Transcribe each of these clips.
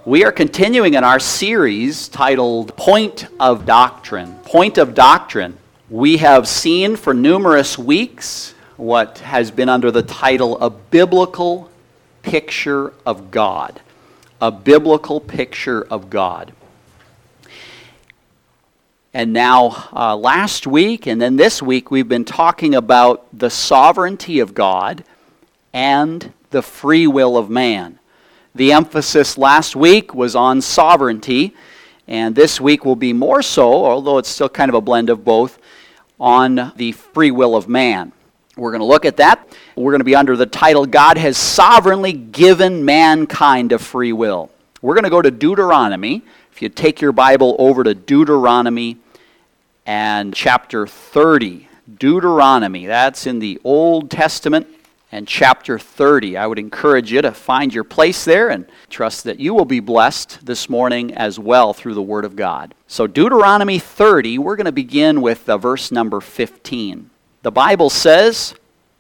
We are continuing in our series titled Point of Doctrine. Point of Doctrine. We have seen for numerous weeks what has been under the title A Biblical Picture of God. A Biblical Picture of God. And now last week and then this week we've been talking about the sovereignty of God and the free will of man. The emphasis last week was on sovereignty, and this week will be more so, although it's still kind of a blend of both, on the free will of man. We're going to look at that. We're going to be under the title, God has sovereignly given mankind a free will. We're going to go to Deuteronomy. If you take your Bible over to Deuteronomy and chapter 30. Deuteronomy, that's in the Old Testament. And chapter 30, I would encourage you to find your place there and trust that you will be blessed this morning as well through the Word of God. So Deuteronomy 30, we're going to begin with verse number 15. The Bible says,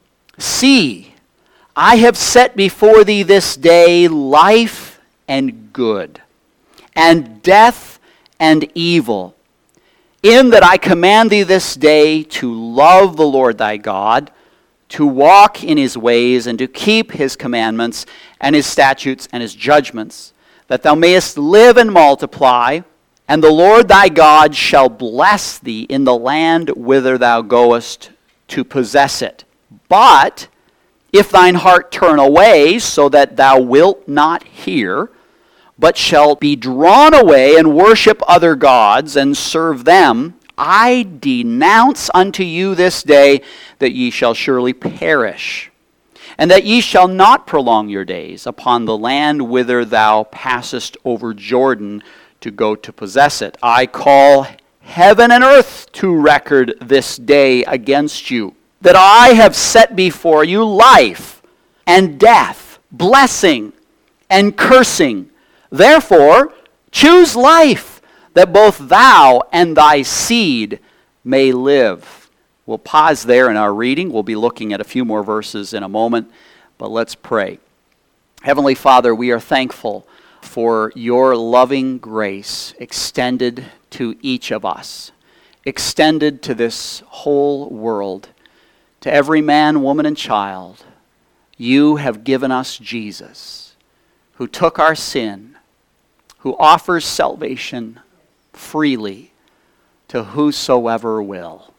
See, I have set before thee this day life and good, and death and evil, in that I command thee this day to love the Lord thy God, to walk in his ways, and to keep his commandments, and his statutes, and his judgments, that thou mayest live and multiply, and the Lord thy God shall bless thee in the land whither thou goest to possess it. But if thine heart turn away, so that thou wilt not hear, but shalt be drawn away and worship other gods, and serve them, I denounce unto you this day that ye shall surely perish, and that ye shall not prolong your days upon the land whither thou passest over Jordan to go to possess it. I call heaven and earth to record this day against you, that I have set before you life and death, blessing and cursing. Therefore, choose life, that both thou and thy seed may live. We'll pause there in our reading. We'll be looking at a few more verses in a moment, but let's pray. Heavenly Father, we are thankful for your loving grace extended to each of us, extended to this whole world, to every man, woman, and child. You have given us Jesus, who took our sin, who offers salvation freely to whosoever will.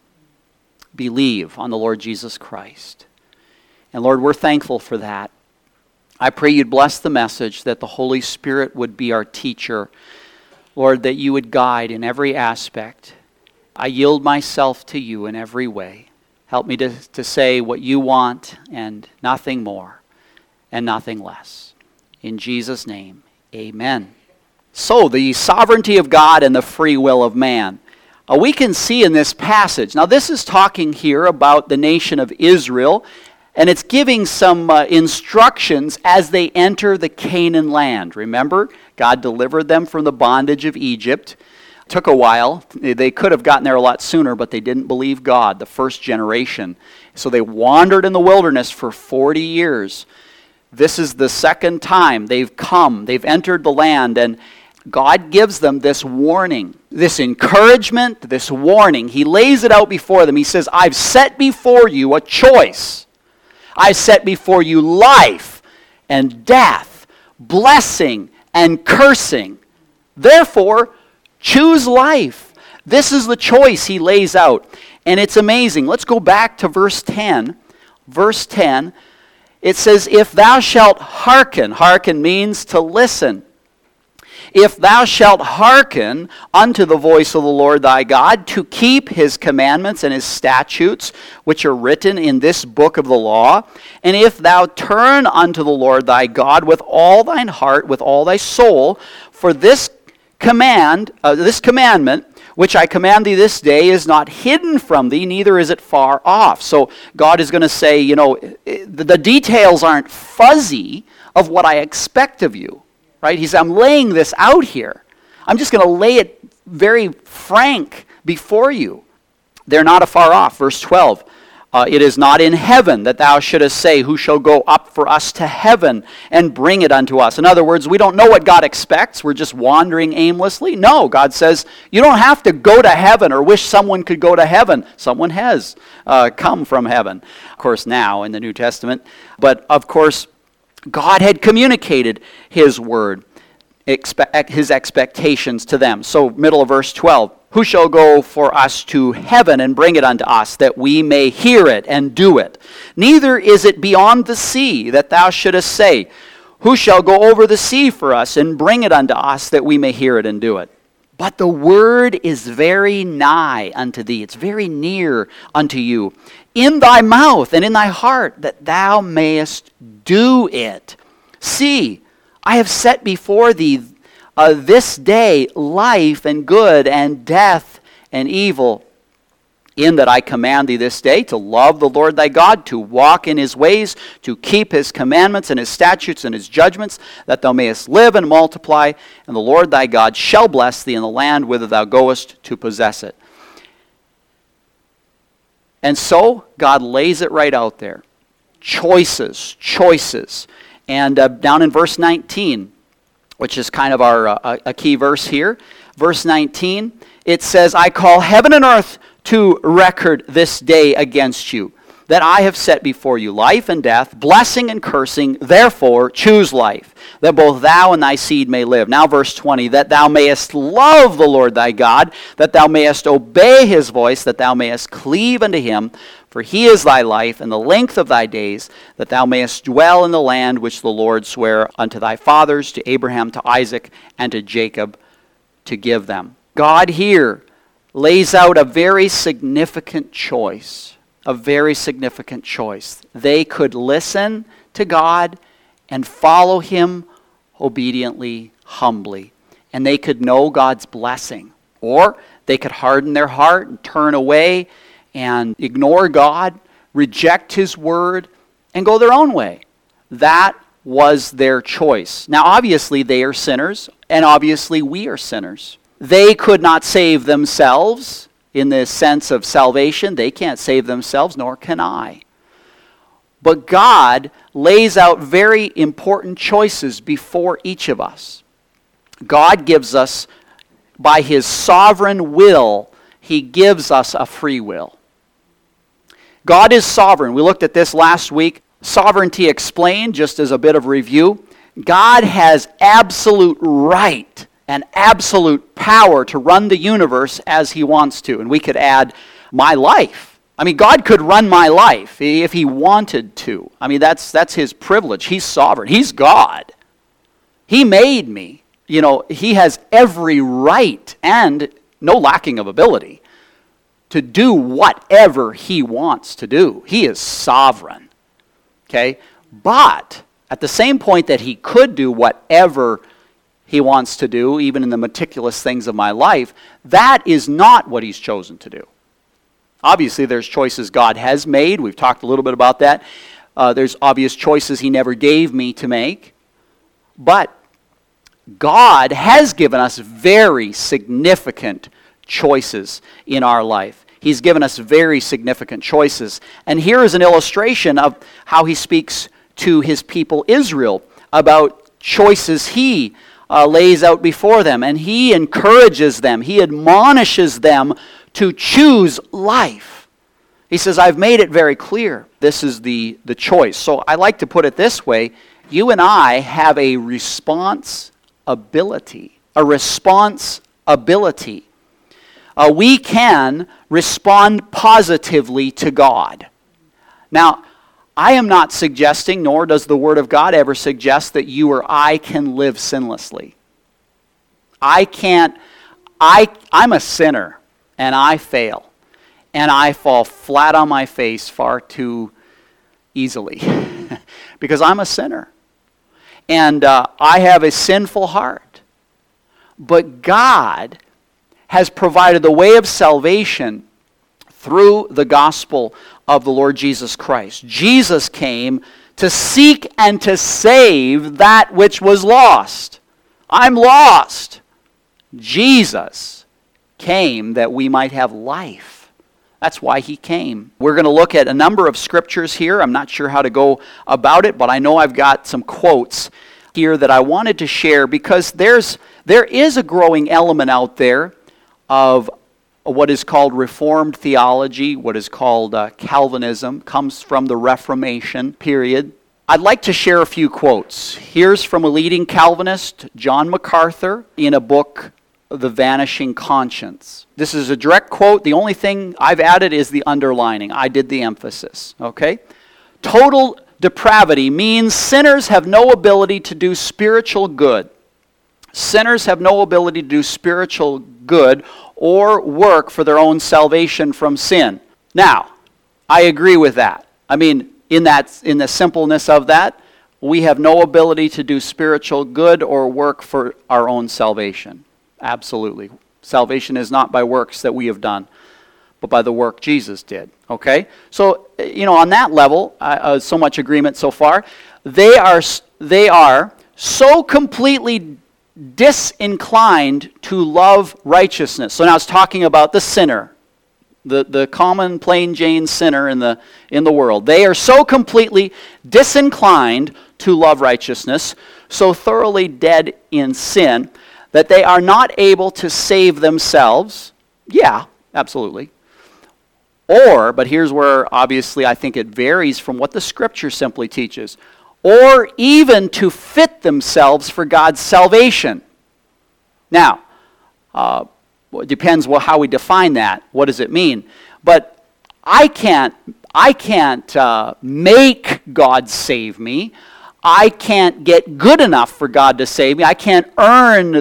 Believe on the Lord Jesus Christ. And Lord, we're thankful for that. I pray you'd bless the message, that the Holy Spirit would be our teacher. Lord, that you would guide in every aspect. I yield myself to you in every way. Help me to say what you want and nothing more and nothing less. In Jesus' name, amen. So, the sovereignty of God and the free will of man. We can see in this passage, now this is talking here about the nation of Israel, and it's giving some instructions as they enter the Canaan land. Remember, God delivered them from the bondage of Egypt. It took a while. They could have gotten there a lot sooner, but they didn't believe God, the first generation. So they wandered in the wilderness for 40 years. This is the second time they've come. They've entered the land, and God gives them this warning, this encouragement, this warning. He lays it out before them. He says, I've set before you a choice. I've set before you life and death, blessing and cursing. Therefore, choose life. This is the choice he lays out. And it's amazing. Let's go back to verse 10. Verse 10, it says, if thou shalt hearken. Hearken means to listen. If thou shalt hearken unto the voice of the Lord thy God, to keep his commandments and his statutes, which are written in this book of the law, and if thou turn unto the Lord thy God with all thine heart, with all thy soul, for this commandment, which I command thee this day, is not hidden from thee, neither is it far off. So God is going to say, the details aren't fuzzy of what I expect of you. Right? He said, I'm laying this out here. I'm just going to lay it very frank before you. They're not afar off. Verse 12. It is not in heaven that thou shouldest say, who shall go up for us to heaven and bring it unto us? In other words, we don't know what God expects. We're just wandering aimlessly. No, God says, you don't have to go to heaven or wish someone could go to heaven. Someone has come from heaven. Of course, now in the New Testament. But of course, God had communicated his word, his expectations to them. So middle of verse 12. Who shall go for us to heaven and bring it unto us, that we may hear it and do it? Neither is it beyond the sea, that thou shouldest say, who shall go over the sea for us and bring it unto us, that we may hear it and do it? But the word is very nigh unto thee. It's very near unto you, in thy mouth and in thy heart, that thou mayest do it. See, I have set before thee this day life and good, and death and evil. In that I command thee this day to love the Lord thy God, to walk in his ways, to keep his commandments and his statutes and his judgments, that thou mayest live and multiply, and the Lord thy God shall bless thee in the land whither thou goest to possess it. And so God lays it right out there. Choices. And down in verse 19, which is kind of our a key verse here. Verse 19, it says, I call heaven and earth to record this day against you, that I have set before you life and death, blessing and cursing. Therefore choose life, that both thou and thy seed may live. Now verse 20, that thou mayest love the Lord thy God, that thou mayest obey his voice, that thou mayest cleave unto him, for he is thy life and the length of thy days, that thou mayest dwell in the land which the Lord sware unto thy fathers, to Abraham, to Isaac, and to Jacob, to give them. God here lays out a very significant choice. A very significant choice. They could listen to God and follow him obediently, humbly. And they could know God's blessing. Or they could harden their heart and turn away and ignore God, reject his word, and go their own way. That was their choice. Now, obviously, they are sinners, and obviously, we are sinners. They could not save themselves in the sense of salvation. They can't save themselves, nor can I. But God lays out very important choices before each of us. God gives us, by his sovereign will, he gives us a free will. God is sovereign. We looked at this last week. Sovereignty explained, just as a bit of review. God has absolute right and absolute power to run the universe as he wants to. And we could add my life. I mean, God could run my life if he wanted to. I mean, that's his privilege. He's sovereign. He's God. He made me. You know, he has every right and no lacking of ability to do whatever he wants to do. He is sovereign. Okay? But at the same point that he could do whatever he wants to do, even in the meticulous things of my life, that is not what he's chosen to do. Obviously, there's choices God has made. We've talked a little bit about that. There's obvious choices he never gave me to make. But God has given us very significant choices in our life. He's given us very significant choices. And here is an illustration of how he speaks to his people Israel about choices he lays out before them. And he encourages them, he admonishes them to choose life. He says, I've made it very clear. This is the choice. So I like to put it this way. You and I have a responsibility. A responsibility. We can respond positively to God. Now, I am not suggesting, nor does the Word of God ever suggest, that you or I can live sinlessly. I'm a sinner, and I fail. And I fall flat on my face far too easily. Because I'm a sinner. And I have a sinful heart. But God has provided the way of salvation through the gospel of the Lord Jesus Christ. Jesus came to seek and to save that which was lost. I'm lost. Jesus came that we might have life, That's why he came. We're going to look at a number of scriptures here. I'm not sure how to go about it, but I know I've got some quotes here that I wanted to share because there is a growing element out there of what is called Reformed theology, what is called Calvinism, comes from the Reformation period. I'd like to share a few quotes. Here's from a leading Calvinist, John MacArthur, in a book, The Vanishing Conscience. This is a direct quote. The only thing I've added is the underlining. I did the emphasis, okay? Total depravity means sinners have no ability to do spiritual good. Sinners have no ability to do spiritual good or work for their own salvation from sin. Now, I agree with that. I mean, in the simpleness of that, we have no ability to do spiritual good or work for our own salvation. Absolutely. Salvation is not by works that we have done, but by the work Jesus did. Okay? So, on that level, so much agreement so far. They are so completely disinclined to love righteousness. So now it's talking about the sinner, the common plain Jane sinner in the world. They are so completely disinclined to love righteousness, so thoroughly dead in sin, that they are not able to save themselves. Yeah, absolutely. Or, but here's where obviously I think it varies from what the Scripture simply teaches, or even to fit themselves for God's salvation. Now, it depends how we define that. What does it mean? But I can't make God save me. I can't get good enough for God to save me. I can't earn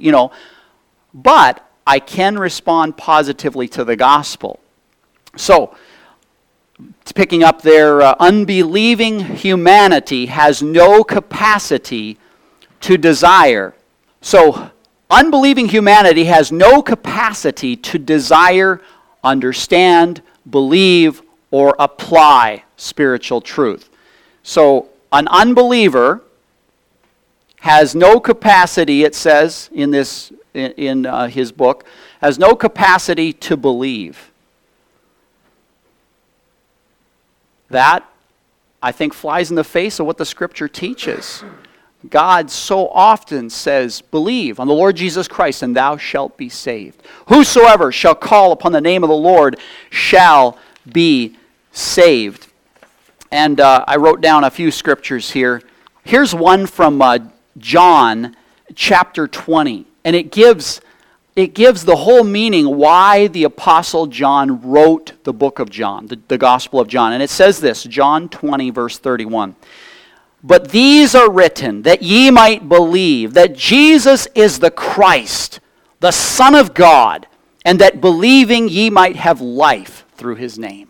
but I can respond positively to the gospel. So, picking up there, unbelieving humanity has no capacity to desire. So, unbelieving humanity has no capacity to desire, understand, believe, or apply spiritual truth. So, an unbeliever has no capacity, it says in his book, has no capacity to believe. That, I think, flies in the face of what the Scripture teaches. God so often says, believe on the Lord Jesus Christ, and thou shalt be saved. Whosoever shall call upon the name of the Lord shall be saved. And I wrote down a few scriptures here. Here's one from John chapter 20. And it gives the whole meaning why the Apostle John wrote the book of John, the Gospel of John. And it says this, John 20, verse 31. But these are written that ye might believe that Jesus is the Christ, the Son of God, and that believing ye might have life through his name.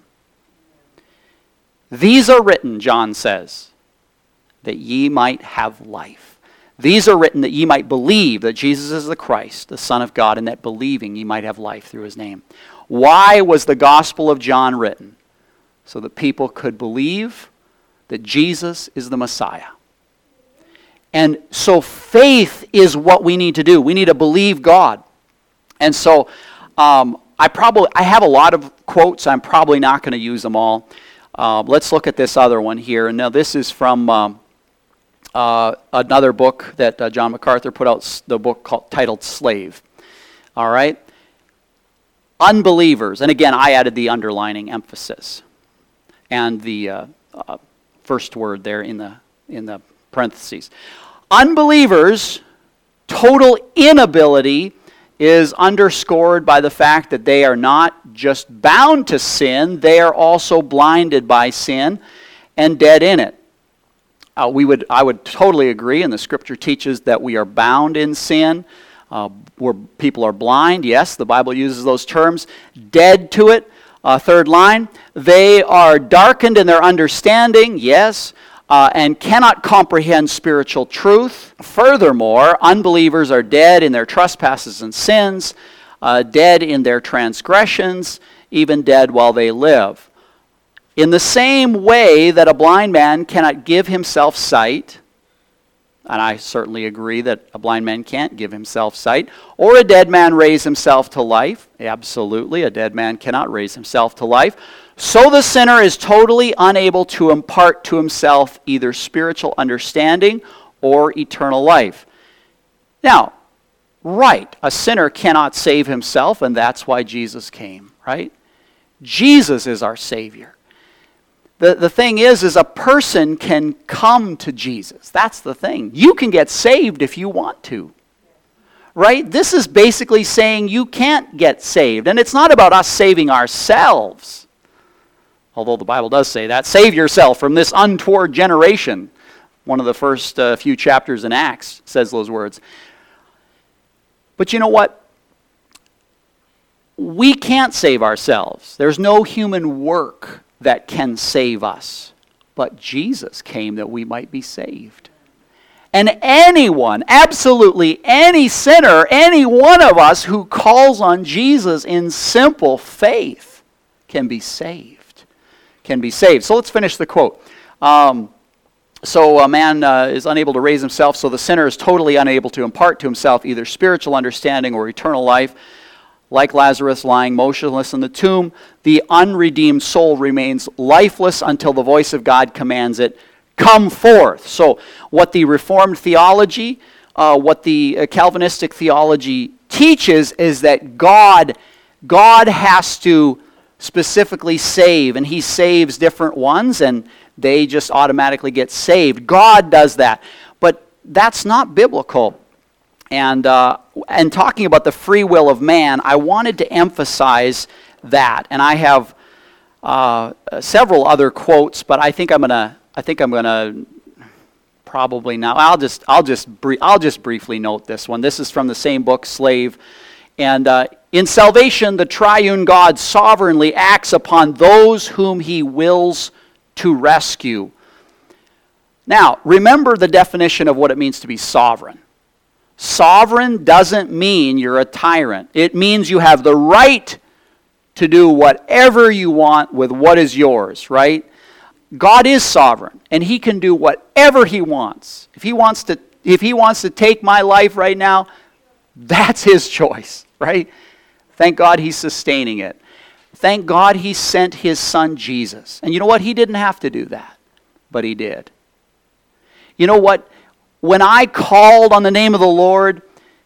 These are written, John says, that ye might have life. These are written that ye might believe that Jesus is the Christ, the Son of God, and that believing ye might have life through his name. Why was the Gospel of John written? So that people could believe that Jesus is the Messiah. And so faith is what we need to do. We need to believe God. And so I have a lot of quotes. I'm probably not going to use them all. Let's look at this other one here. And now this is from another book that John MacArthur put out, the book titled Slave. All right? Unbelievers. And again, I added the underlining emphasis. And the first word there in the parentheses. Unbelievers' total inability is underscored by the fact that they are not just bound to sin, they are also blinded by sin and dead in it. I would totally agree, and the Scripture teaches that we are bound in sin, where people are blind. Yes, the Bible uses those terms. Dead to it. Third line. They are darkened in their understanding. Yes. And cannot comprehend spiritual truth. Furthermore, unbelievers are dead in their trespasses and sins, dead in their transgressions, even dead while they live. In the same way that a blind man cannot give himself sight, And I certainly agree that a blind man can't give himself sight. Or a dead man raise himself to life. Absolutely, a dead man cannot raise himself to life. So the sinner is totally unable to impart to himself either spiritual understanding or eternal life. Now, right, a sinner cannot save himself, and that's why Jesus came, right? Jesus is our Savior. The thing is a person can come to Jesus. That's the thing. You can get saved if you want to. Right? This is basically saying you can't get saved. And it's not about us saving ourselves. Although the Bible does say that. Save yourself from this untoward generation. One of the first few chapters in Acts says those words. But you know what? We can't save ourselves. There's no human work that can save us. But Jesus came that we might be saved. And anyone, absolutely any sinner, any one of us who calls on Jesus in simple faith can be saved. Can be saved. So let's finish the quote. So a man is unable to raise himself, so the sinner is totally unable to impart to himself either spiritual understanding or eternal life. Like Lazarus lying motionless in the tomb, the unredeemed soul remains lifeless until the voice of God commands it, come forth. So what the Reformed theology, what the Calvinistic theology teaches is that God has to specifically save, and he saves different ones, and they just automatically get saved. God does that. But that's not biblical. And talking about the free will of man, I wanted to emphasize that. And I have several other quotes, but I think I'm gonna probably now. I'll just briefly note this one. This is from the same book, Slave. And in salvation, the triune God sovereignly acts upon those whom he wills to rescue. Now, remember the definition of what it means to be sovereign. Sovereign doesn't mean you're a tyrant. It means you have the right to do whatever you want with what is yours, right? God is sovereign, and he can do whatever he wants. If he wants to take my life right now, that's his choice, right? Thank God he's sustaining it. Thank God he sent his son Jesus. And you know what? He didn't have to do that, but he did. You know what? When I called on the name of the Lord,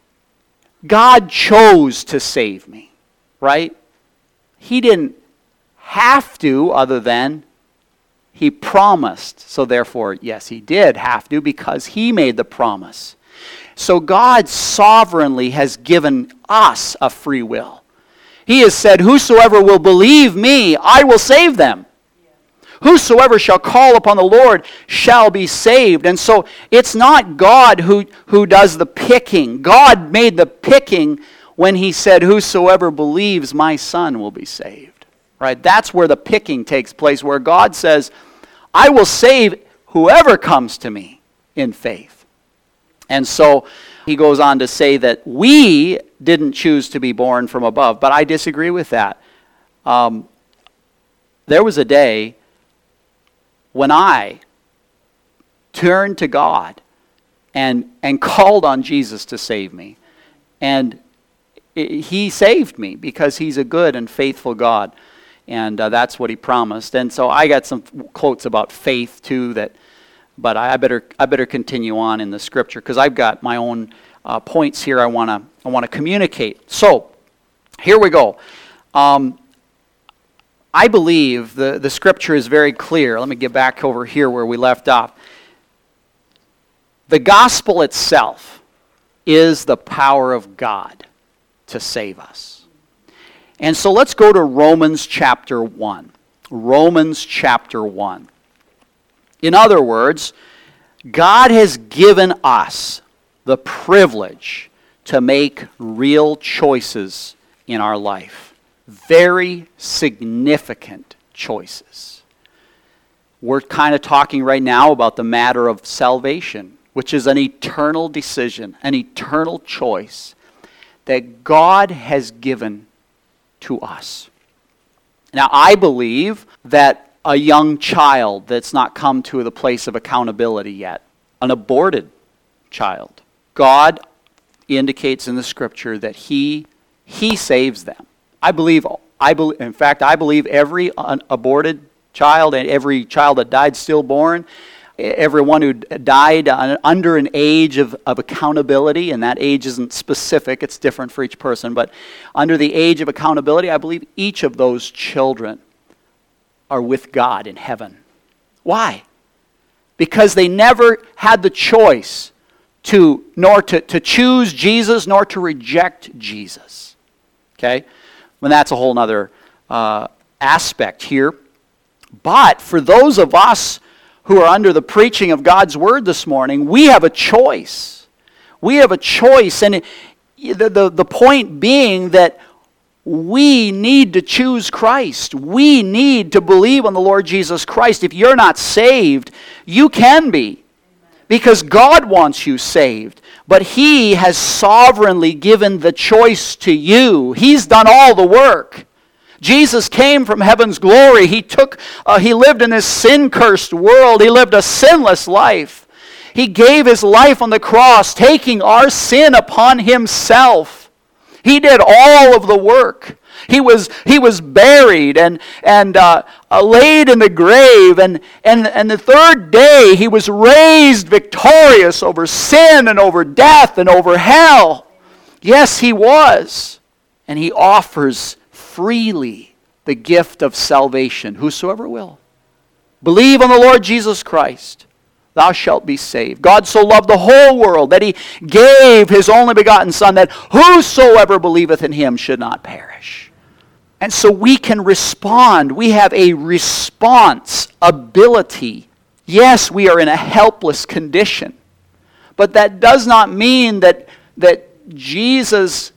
God chose to save me, right? He didn't have to, other than he promised. So therefore, yes, he did have to because he made the promise. So God sovereignly has given us a free will. He has said, whosoever will believe me, I will save them. Whosoever shall call upon the Lord shall be saved. And so it's not God who does the picking. God made the picking when he said, whosoever believes my son will be saved. Right? That's where the picking takes place, where God says, I will save whoever comes to me in faith. And so he goes on to say that we didn't choose to be born from above. But I disagree with that. There was a day when I turned to God and called on Jesus to save me. And he saved me because he's a good and faithful God. And that's what he promised. And so I got some quotes about faith too, but I better continue on in the scripture because I've got my own points here I want to communicate. So here we go. I believe the scripture is very clear. Let me get back over here where we left off. The gospel itself is the power of God to save us. And so let's go to Romans chapter 1. Romans chapter 1. In other words, God has given us the privilege to make real choices in our life. Very significant choices. We're kind of talking right now about the matter of salvation, which is an eternal decision, an eternal choice that God has given to us. Now, I believe that a young child that's not come to the place of accountability yet, an aborted child, God indicates in the Scripture that He saves them. I believe, in fact, I believe every aborted child and every child that died stillborn, everyone who died under an age of accountability, and that age isn't specific, it's different for each person, but under the age of accountability, I believe each of those children are with God in heaven. Why? Because they never had the choice to choose Jesus nor to reject Jesus. Okay? And that's a whole other aspect here. But for those of us who are under the preaching of God's Word this morning, we have a choice. We have a choice. And the point being that we need to choose Christ. We need to believe on the Lord Jesus Christ. If you're not saved, you can be. Because God wants you saved. But He has sovereignly given the choice to you. He's done all the work. Jesus came from heaven's glory. He lived in this sin-cursed world. He lived a sinless life. He gave His life on the cross, taking our sin upon Himself. He did all of the work. He was buried and laid in the grave, and the third day He was raised victorious over sin and over death and over hell. Yes, He was. And He offers freely the gift of salvation, whosoever will. Believe on the Lord Jesus Christ, thou shalt be saved. God so loved the whole world that He gave His only begotten Son, that whosoever believeth in Him should not perish. And so we can respond. We have a response ability. Yes, we are in a helpless condition. But that does not mean that Jesus,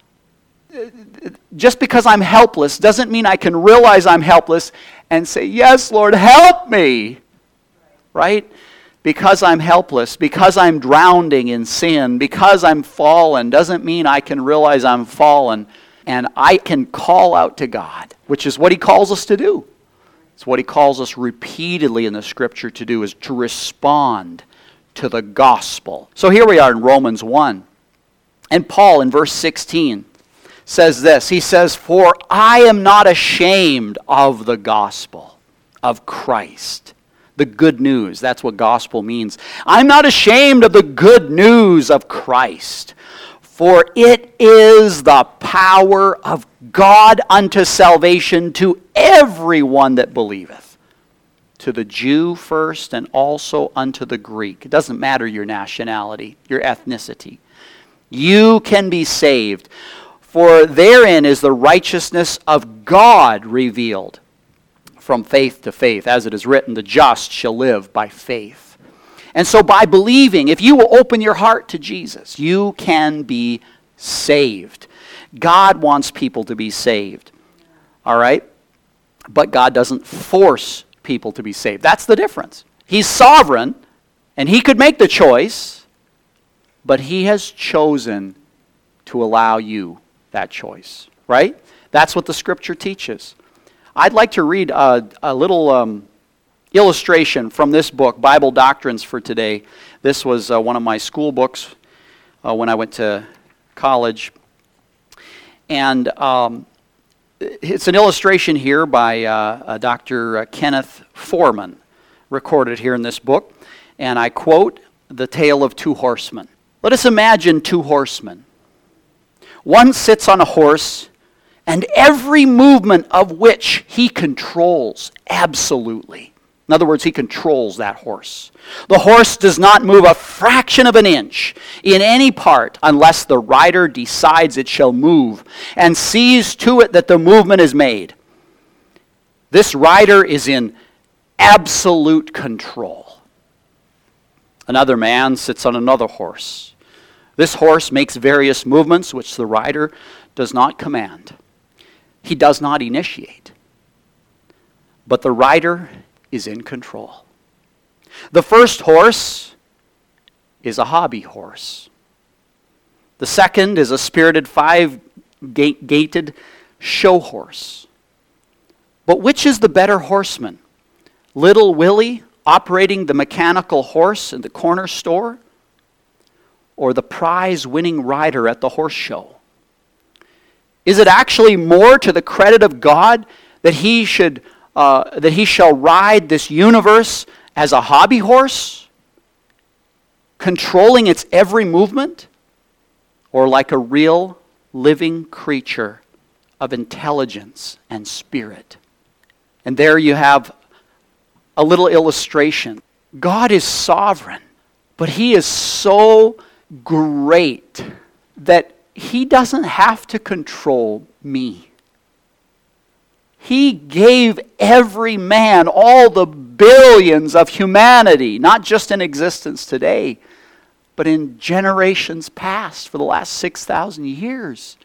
just because I'm helpless, doesn't mean I can realize I'm helpless and say, yes, Lord, help me. Right? Because I'm helpless, because I'm drowning in sin, because I'm fallen, doesn't mean I can realize I'm fallen and I can call out to God, which is what He calls us to do. It's what He calls us repeatedly in the Scripture to do, is to respond to the gospel. So here we are in Romans 1. And Paul in verse 16 says this. He says, "For I am not ashamed of the gospel of Christ." The good news. That's what gospel means. I'm not ashamed of the good news of Christ. For it is the power of God unto salvation to everyone that believeth. To the Jew first, and also unto the Greek. It doesn't matter your nationality, your ethnicity. You can be saved. For therein is the righteousness of God revealed from faith to faith. As it is written, the just shall live by faith. And so by believing, if you will open your heart to Jesus, you can be saved. God wants people to be saved. All right? But God doesn't force people to be saved. That's the difference. He's sovereign, and He could make the choice, but He has chosen to allow you that choice. Right? That's what the Scripture teaches. I'd like to read a little illustration from this book, Bible Doctrines for Today. This was one of my school books when I went to college. And it's an illustration here by Dr. Kenneth Foreman, recorded here in this book. And I quote, "The tale of two horsemen." Let us imagine two horsemen. One sits on a horse, and every movement of which he controls absolutely. In other words, he controls that horse. The horse does not move a fraction of an inch in any part unless the rider decides it shall move and sees to it that the movement is made. This rider is in absolute control. Another man sits on another horse. This horse makes various movements which the rider does not command. He does not initiate. But the rider is in control. The first horse is a hobby horse. The second is a spirited five-gated show horse. But which is the better horseman? Little Willie operating the mechanical horse in the corner store? or the prize-winning rider at the horse show? Is it actually more to the credit of God that he shall ride this universe as a hobby horse, controlling its every movement, or like a real living creature of intelligence and spirit? And there you have a little illustration. God is sovereign, but he is so great that he doesn't have to control me. He gave every man, all the billions of humanity, not just in existence today, but in generations past for the last 6,000 years.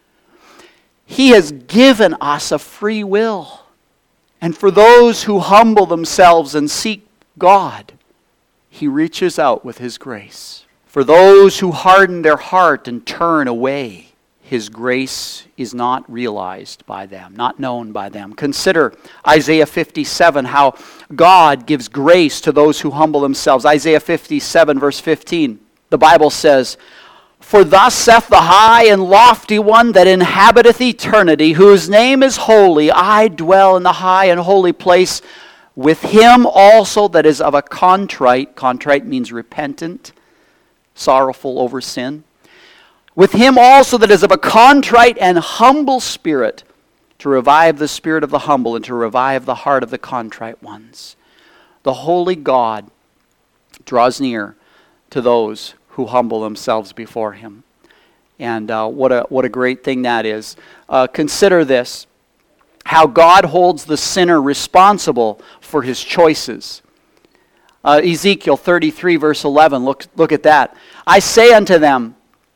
He has given us a free will. And for those who humble themselves and seek God, he reaches out with his grace. For those who harden their heart and turn away, his grace is not realized by them, not known by them. Consider Isaiah 57, how God gives grace to those who humble themselves. Isaiah 57, verse 15, the Bible says, "For thus saith the high and lofty one that inhabiteth eternity, whose name is holy, I dwell in the high and holy place with him also that is of a contrite means repentant, sorrowful over sin, with him also that is of a contrite and humble spirit, to revive the spirit of the humble and to revive the heart of the contrite ones." The holy God draws near to those who humble themselves before him. And what a great thing that is. Consider this, how God holds the sinner responsible for his choices. Ezekiel 33 verse 11, look at that. Say unto them,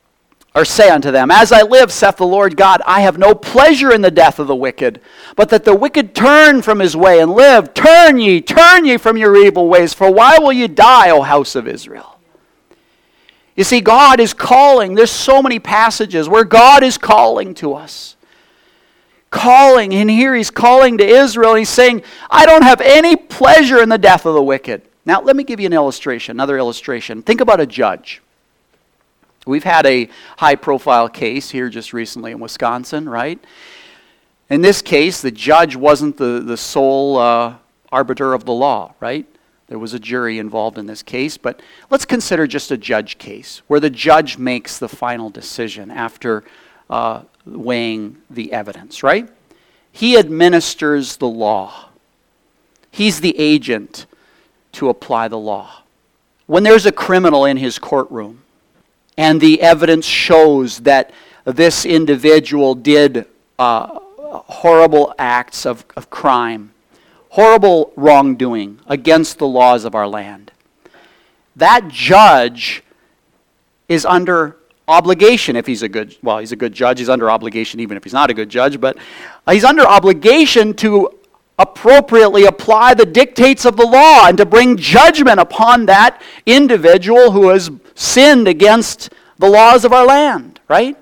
as I live, saith the Lord God, I have no pleasure in the death of the wicked, but that the wicked turn from his way and live. Turn ye from your evil ways, for why will ye die, O house of Israel? You see, God is calling. There's so many passages where God is calling to us. Calling, and here he's calling to Israel, and he's saying, I don't have any pleasure in the death of the wicked. Now, let me give you an illustration, another illustration. Think about a judge. We've had a high-profile case here just recently in Wisconsin, right? In this case, the judge wasn't the sole arbiter of the law, right? There was a jury involved in this case, but let's consider just a judge case where the judge makes the final decision after weighing the evidence, right? He administers the law. He's the agent to apply the law. When there's a criminal in his courtroom and the evidence shows that this individual did horrible acts of crime, horrible wrongdoing against the laws of our land, that judge is under obligation if he's a good judge. He's under obligation even if he's not a good judge, but he's under obligation to appropriately apply the dictates of the law and to bring judgment upon that individual who has sinned against the laws of our land, right?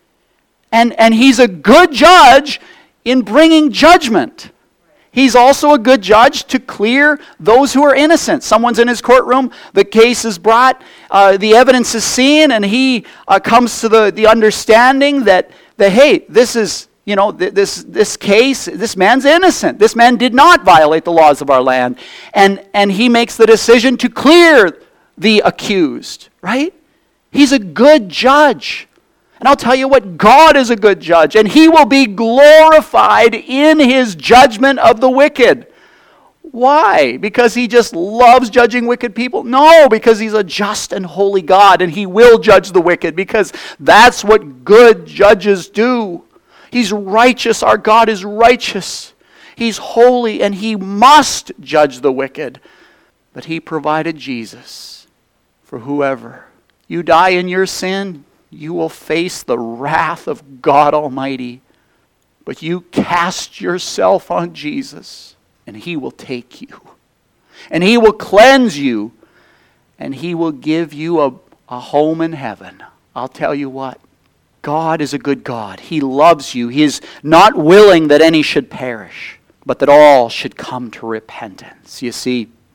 And he's a good judge in bringing judgment. He's also a good judge to clear those who are innocent. Someone's in his courtroom, the case is brought, the evidence is seen, and he comes to the understanding that hey, this is, this case, this man's innocent. This man did not violate the laws of our land. And he makes the decision to clear the accused, right? He's a good judge. And I'll tell you what, God is a good judge, and he will be glorified in his judgment of the wicked. Why? Because he just loves judging wicked people? No, because he's a just and holy God, and he will judge the wicked, because that's what good judges do. He's righteous. Our God is righteous. He's holy, and he must judge the wicked. But he provided Jesus for whoever. You die in your sin, you will face the wrath of God Almighty. But you cast yourself on Jesus, and he will take you. And he will cleanse you, and he will give you a home in heaven. I'll tell you what, God is a good God. He loves you. He is not willing that any should perish, but that all should come to repentance. You see,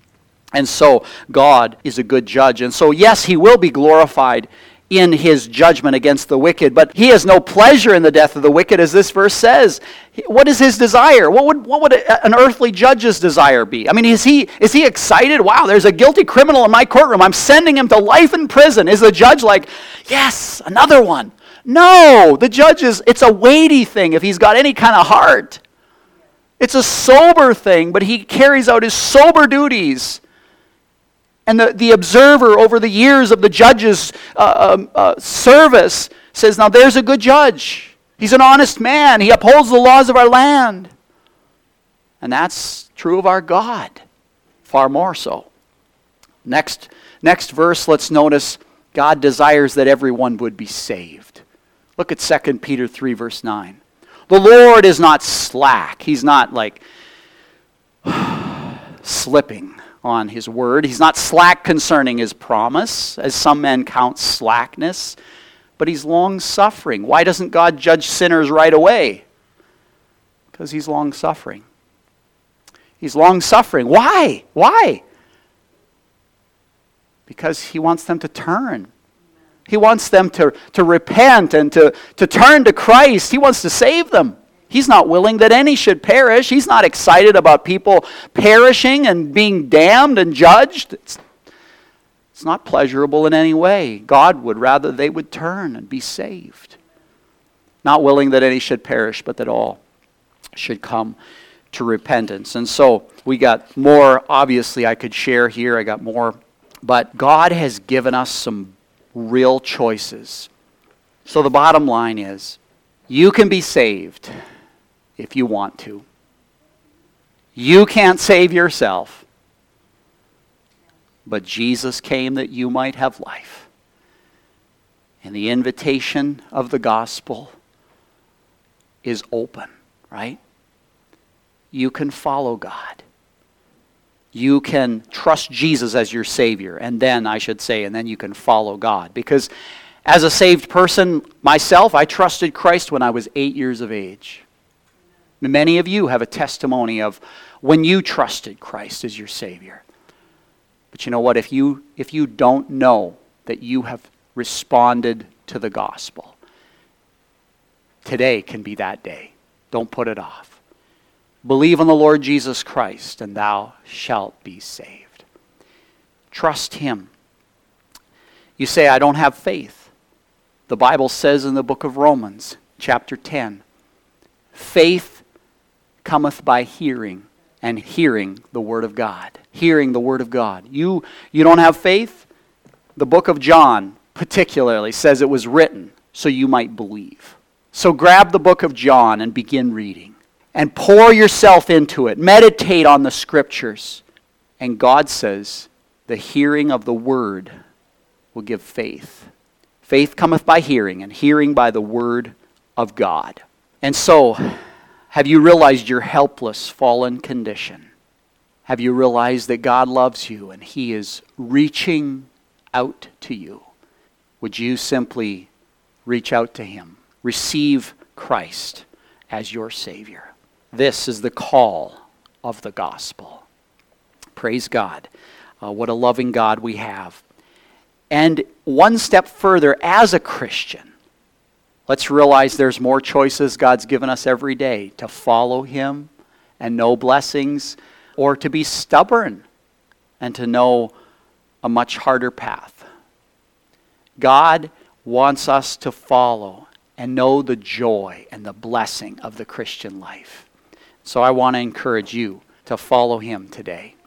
And so God is a good judge. And so yes, he will be glorified in his judgment against the wicked, but he has no pleasure in the death of the wicked, as this verse says. What is his desire? What would an earthly judge's desire be? I mean, is he excited? Wow, there's a guilty criminal in my courtroom. I'm sending him to life in prison. Is the judge like, yes, another one? No, the judge it's a weighty thing if he's got any kind of heart. It's a sober thing, but he carries out his sober duties. And the observer over the years of the judge's service says, now there's a good judge. He's an honest man. He upholds the laws of our land. And that's true of our God, far more so. Next verse, let's notice God desires that everyone would be saved. Look at 2 Peter 3, verse 9. The Lord is not slack. He's not like slipping on his word. He's not slack concerning his promise, as some men count slackness, but he's long-suffering. Why doesn't God judge sinners right away? Because he's long-suffering. He's long-suffering. Why? Why? Because he wants them to turn. He wants them to repent and to turn to Christ. He wants to save them. He's not willing that any should perish. He's not excited about people perishing and being damned and judged. It's not pleasurable in any way. God would rather they would turn and be saved. Not willing that any should perish, but that all should come to repentance. And so we got more, obviously I could share here. I got more. But God has given us some real choices. So the bottom line is, you can be saved if you want to. You can't save yourself. But Jesus came that you might have life. And the invitation of the gospel is open, right? You can follow God. You can trust Jesus as your Savior. And then, I should say, and then you can follow God. Because as a saved person, myself, I trusted Christ when I was 8 years of age. Many of you have a testimony of when you trusted Christ as your Savior. But you know what? If you don't know that you have responded to the gospel, today can be that day. Don't put it off. Believe on the Lord Jesus Christ, and thou shalt be saved. Trust him. You say, I don't have faith. The Bible says in the book of Romans, chapter 10, faith cometh by hearing, and hearing the word of God. Hearing the word of God. You don't have faith? The book of John particularly says it was written so you might believe. So grab the book of John and begin reading. And pour yourself into it. Meditate on the scriptures. And God says the hearing of the word will give faith. Faith cometh by hearing, and hearing by the word of God. And so, have you realized your helpless, fallen condition? Have you realized that God loves you and he is reaching out to you? Would you simply reach out to him? Receive Christ as your Savior. This is the call of the gospel. Praise God. What a loving God we have. And one step further, as a Christian, let's realize there's more choices God's given us every day to follow him and know blessings, or to be stubborn and to know a much harder path. God wants us to follow and know the joy and the blessing of the Christian life. So I want to encourage you to follow him today.